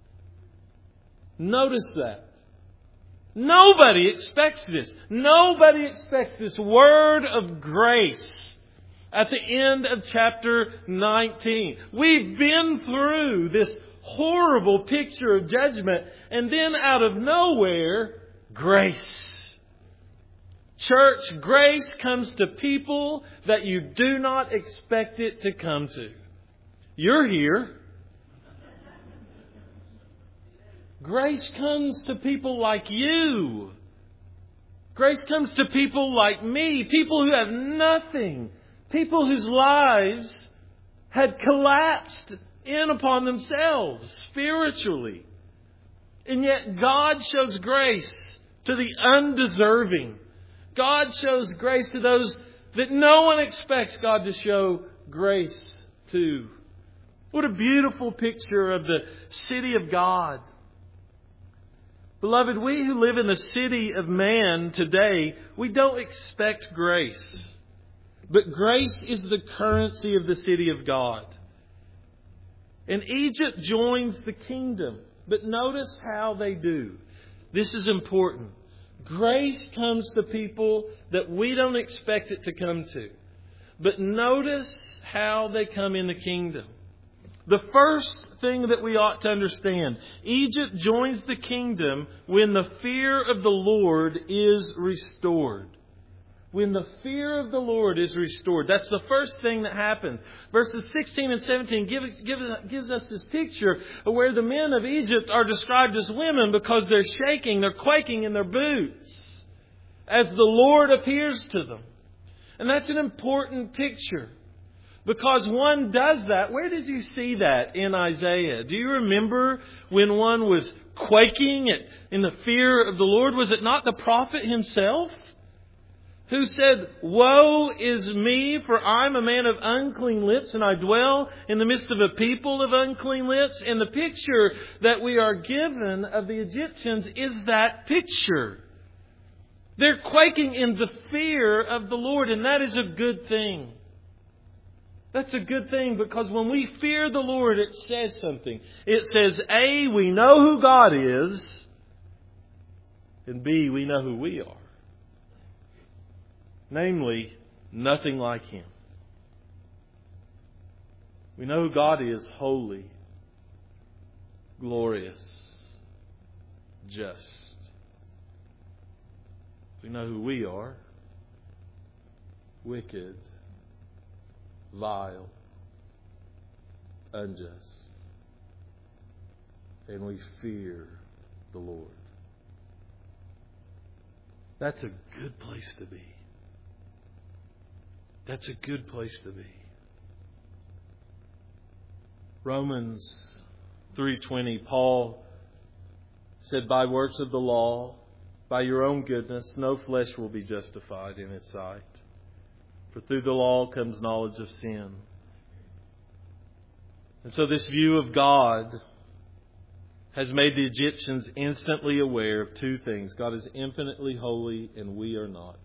Notice that. Nobody expects this. Nobody expects this word of grace at the end of chapter nineteen. We've been through this horrible picture of judgment, and then out of nowhere, grace. Church, grace comes to people that you do not expect it to come to. You're here. Grace comes to people like you. Grace comes to people like me. People who have nothing. People whose lives had collapsed in upon themselves spiritually. And yet God shows grace to the undeserving. God shows grace to those that no one expects God to show grace to. What a beautiful picture of the city of God. Beloved, we who live in the city of man today, we don't expect grace. But grace is the currency of the city of God. And Egypt joins the kingdom. But notice how they do. This is important. Grace comes to people that we don't expect it to come to. But notice how they come in the kingdom. The first thing that we ought to understand, Egypt joins the kingdom when the fear of the Lord is restored. When the fear of the Lord is restored. That's the first thing that happens. Verses sixteen and seventeen give, give, gives us this picture of where the men of Egypt are described as women because they're shaking, they're quaking in their boots as the Lord appears to them. And that's an important picture. Because one does that. Where did you see that in Isaiah? Do you remember when one was quaking in the fear of the Lord? Was it not the prophet himself who said, "Woe is me, for I'm a man of unclean lips, and I dwell in the midst of a people of unclean lips"? And the picture that we are given of the Egyptians is that picture. They're quaking in the fear of the Lord, and that is a good thing. That's a good thing because when we fear the Lord, it says something. It says, A, we know who God is, and B, we know who we are. Namely, nothing like Him. We know who God is: holy, glorious, just. We know who we are: wicked, vile, unjust. And we fear the Lord. That's a good place to be. That's a good place to be. Romans three twenty, Paul said, "By works of the law, by your own goodness, no flesh will be justified in His sight. For through the law comes knowledge of sin." And so this view of God has made the Egyptians instantly aware of two things. God is infinitely holy and we are not.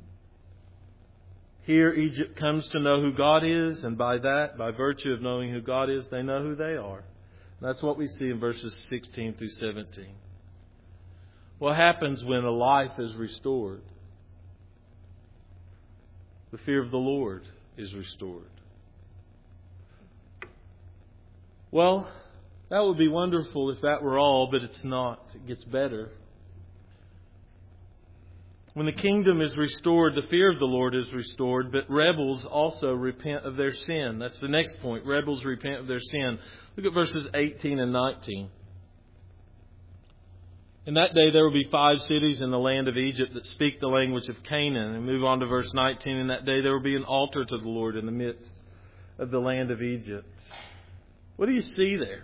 Here Egypt comes to know who God is, and by that, by virtue of knowing who God is, they know who they are. And that's what we see in verses sixteen through seventeen. What happens when a life is restored? The fear of the Lord is restored. Well, that would be wonderful if that were all, but it's not. It gets better. When the kingdom is restored, the fear of the Lord is restored, but rebels also repent of their sin. That's the next point. Rebels repent of their sin. Look at verses eighteen and nineteen. In that day there will be five cities in the land of Egypt that speak the language of Canaan. And move on to verse nineteen. In that day there will be an altar to the Lord in the midst of the land of Egypt. What do you see there?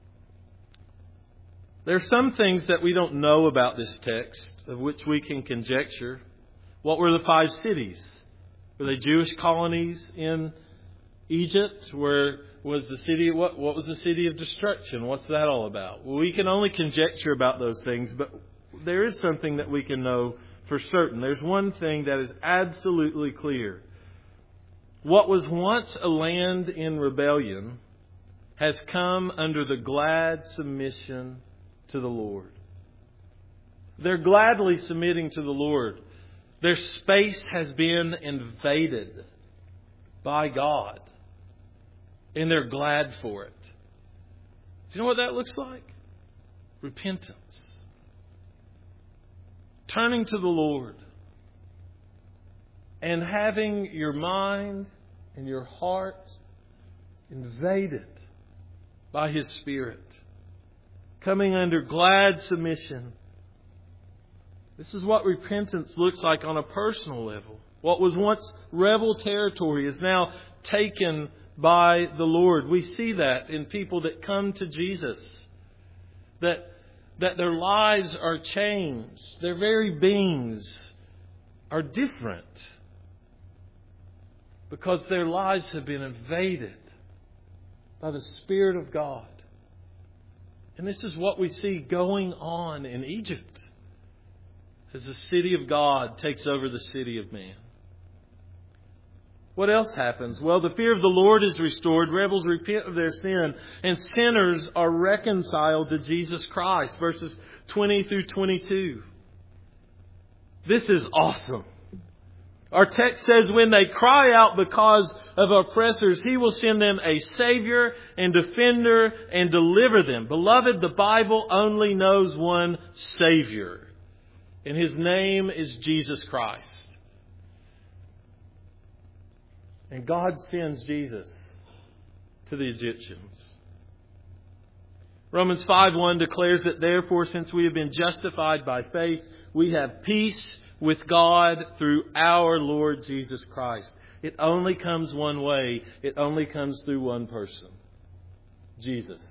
There are some things that we don't know about this text, of which we can conjecture. What were the five cities? Were they Jewish colonies in Egypt? Where was the city? What, what was the city of destruction? What's that all about? Well, we can only conjecture about those things, but there is something that we can know for certain. There's one thing that is absolutely clear. What was once a land in rebellion has come under the glad submission to the Lord. They're gladly submitting to the Lord. Their space has been invaded by God. And they're glad for it. Do you know what that looks like? Repentance. Turning to the Lord. And having your mind and your heart invaded by His Spirit. Coming under glad submission. This is what repentance looks like on a personal level. What was once rebel territory is now taken by the Lord. We see that in people that come to Jesus. That, that their lives are changed. Their very beings are different. Because their lives have been invaded by the Spirit of God. And this is what we see going on in Egypt as the city of God takes over the city of man. What else happens? Well, the fear of the Lord is restored. Rebels repent of their sin. And sinners are reconciled to Jesus Christ. Verses twenty through twenty-two. This is awesome. Our text says when they cry out because of oppressors, He will send them a Savior and Defender and deliver them. Beloved, the Bible only knows one Savior, and His name is Jesus Christ. And God sends Jesus to the Egyptians. Romans five one declares that therefore, since we have been justified by faith, we have peace with God through our Lord Jesus Christ. It only comes one way. It only comes through one person. Jesus.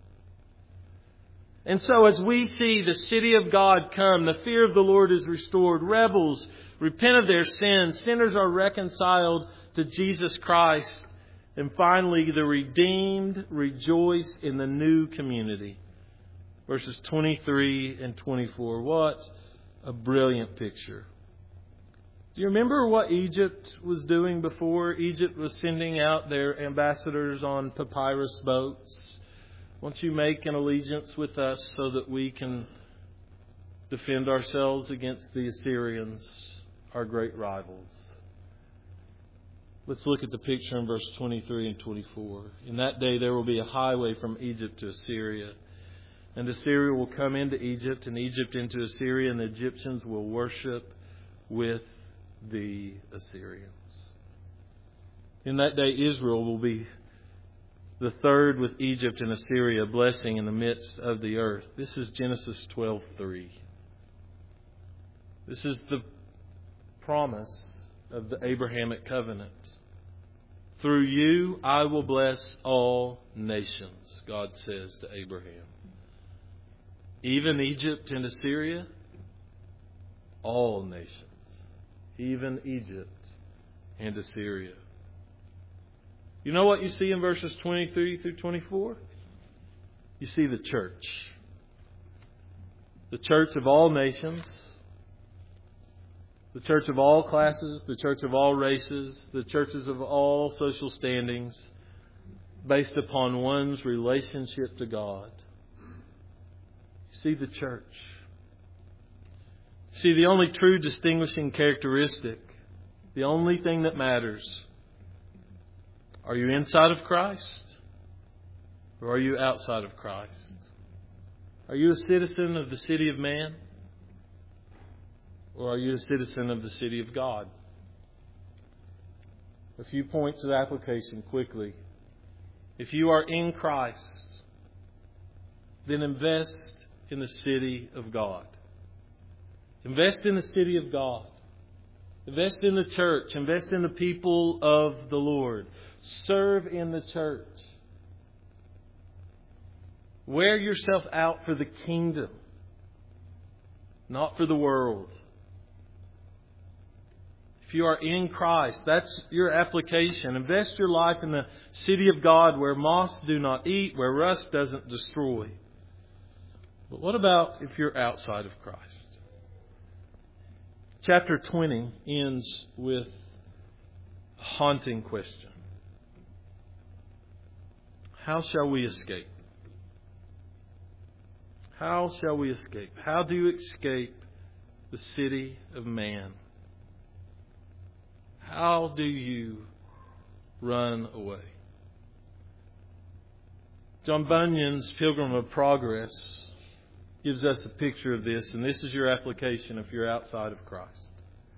And so as we see the city of God come, the fear of the Lord is restored. Rebels repent of their sins. Sinners are reconciled to Jesus Christ. And finally, the redeemed rejoice in the new community. Verses twenty-three and twenty-four. What a brilliant picture. Do you remember what Egypt was doing before? Egypt was sending out their ambassadors on papyrus boats. Won't you make an allegiance with us so that we can defend ourselves against the Assyrians, our great rivals? Let's look at the picture in verse twenty-three and twenty-four. In that day there will be a highway from Egypt to Assyria. And Assyria will come into Egypt, and Egypt into Assyria, and the Egyptians will worship with the Assyrians. In that day Israel will be the third with Egypt and Assyria, blessing in the midst of the earth. This is Genesis twelve three. This is the promise of the Abrahamic covenant. Through you I will bless all nations, God says to Abraham. Even Egypt and Assyria, all nations. Even Egypt and Assyria. You know what you see in verses twenty-three through twenty-four? You see the church. The church of all nations. The church of all classes. The church of all races. The churches of all social standings. Based upon one's relationship to God. You see the church. See, the only true distinguishing characteristic, the only thing that matters, are you inside of Christ or are you outside of Christ? Are you a citizen of the city of man or are you a citizen of the city of God? A few points of application quickly. If you are in Christ, then invest in the city of God. Invest in the city of God. Invest in the church. Invest in the people of the Lord. Serve in the church. Wear yourself out for the kingdom, not for the world. If you are in Christ, that's your application. Invest your life in the city of God where moths do not eat, where rust doesn't destroy. But what about if you're outside of Christ? Chapter twenty ends with a haunting question. How shall we escape? How shall we escape? How do you escape the city of man? How do you run away? John Bunyan's Pilgrim of Progress gives us a picture of this, and this is your application if you're outside of Christ.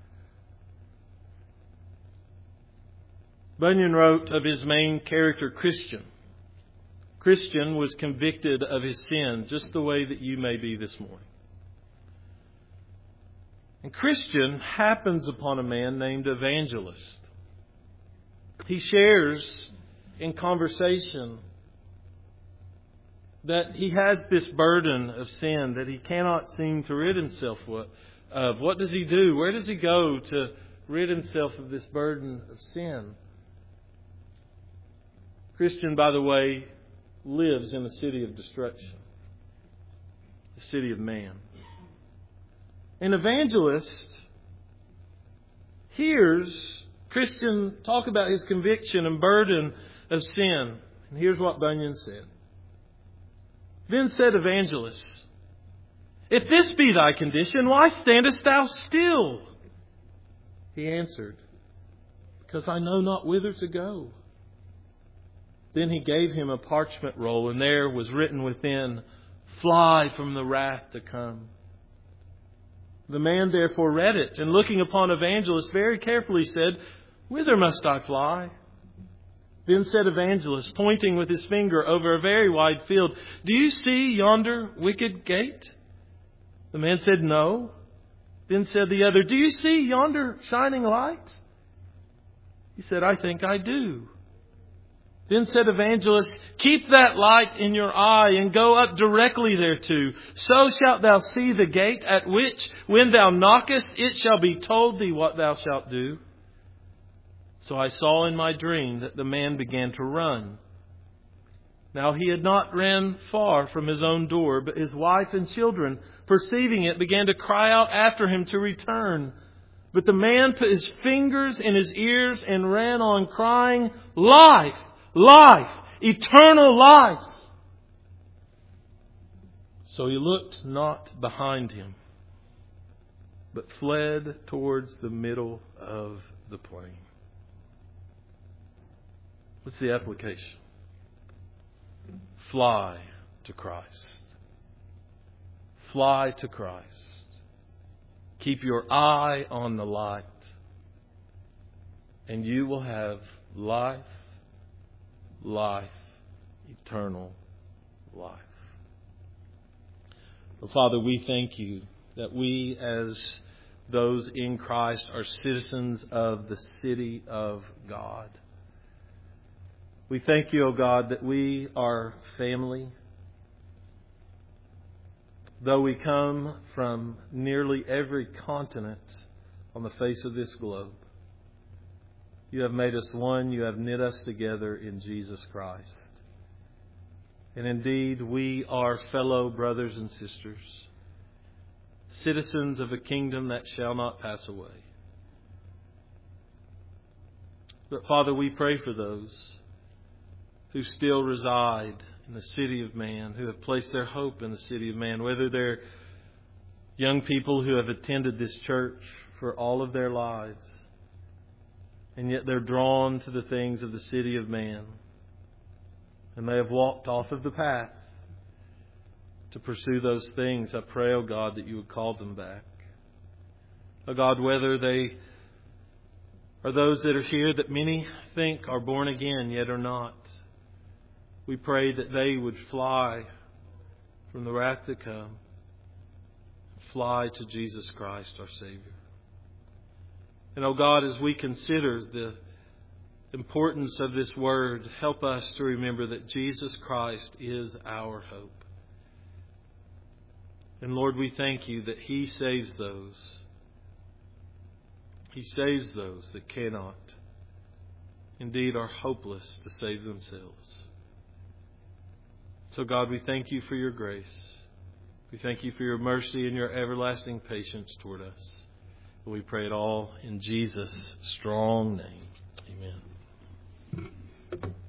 Bunyan wrote of his main character, Christian. Christian was convicted of his sin just the way that you may be this morning. And Christian happens upon a man named Evangelist. He shares in conversation that he has this burden of sin that he cannot seem to rid himself of. What does he do? Where does he go to rid himself of this burden of sin? Christian, by the way, lives in the city of destruction, the city of man. An evangelist hears Christian talk about his conviction and burden of sin. And here's what Bunyan said. Then said Evangelist, if this be thy condition, why standest thou still? He answered, Because I know not whither to go. Then he gave him a parchment roll, and there was written within, Fly from the wrath to come. The man therefore read it, and looking upon Evangelist very carefully said, Whither must I fly? Then said Evangelist, pointing with his finger over a very wide field, Do you see yonder wicket gate? The man said, No. Then said the other, Do you see yonder shining light? He said, I think I do. Then said Evangelist, Keep that light in your eye and go up directly thereto. So shalt thou see the gate at which, when thou knockest, it shall be told thee what thou shalt do. So I saw in my dream that the man began to run. Now he had not ran far from his own door, but his wife and children, perceiving it, began to cry out after him to return. But the man put his fingers in his ears and ran on, crying, Life! Life! Eternal life! So he looked not behind him, but fled towards the middle of the plain. What's the application? Fly to Christ. Fly to Christ. Keep your eye on the light, and you will have life, life, eternal life. Well, Father, we thank you that we as those in Christ are citizens of the city of God. We thank you, O God, that we are family. Though we come from nearly every continent on the face of this globe, you have made us one. You have knit us together in Jesus Christ. And indeed, we are fellow brothers and sisters, citizens of a kingdom that shall not pass away. But Father, we pray for those who still reside in the city of man, who have placed their hope in the city of man, whether they're young people who have attended this church for all of their lives, and yet they're drawn to the things of the city of man, and they have walked off of the path to pursue those things. I pray, O God, that you would call them back. O God, whether they are those that are here that many think are born again yet are not, we pray that they would fly from the wrath to come, fly to Jesus Christ, our Savior. And, oh God, as we consider the importance of this word, help us to remember that Jesus Christ is our hope. And Lord, we thank you that He saves those. He saves those that cannot, indeed are hopeless to save themselves. So God, we thank you for your grace. We thank you for your mercy and your everlasting patience toward us. We pray it all in Jesus' strong name. Amen.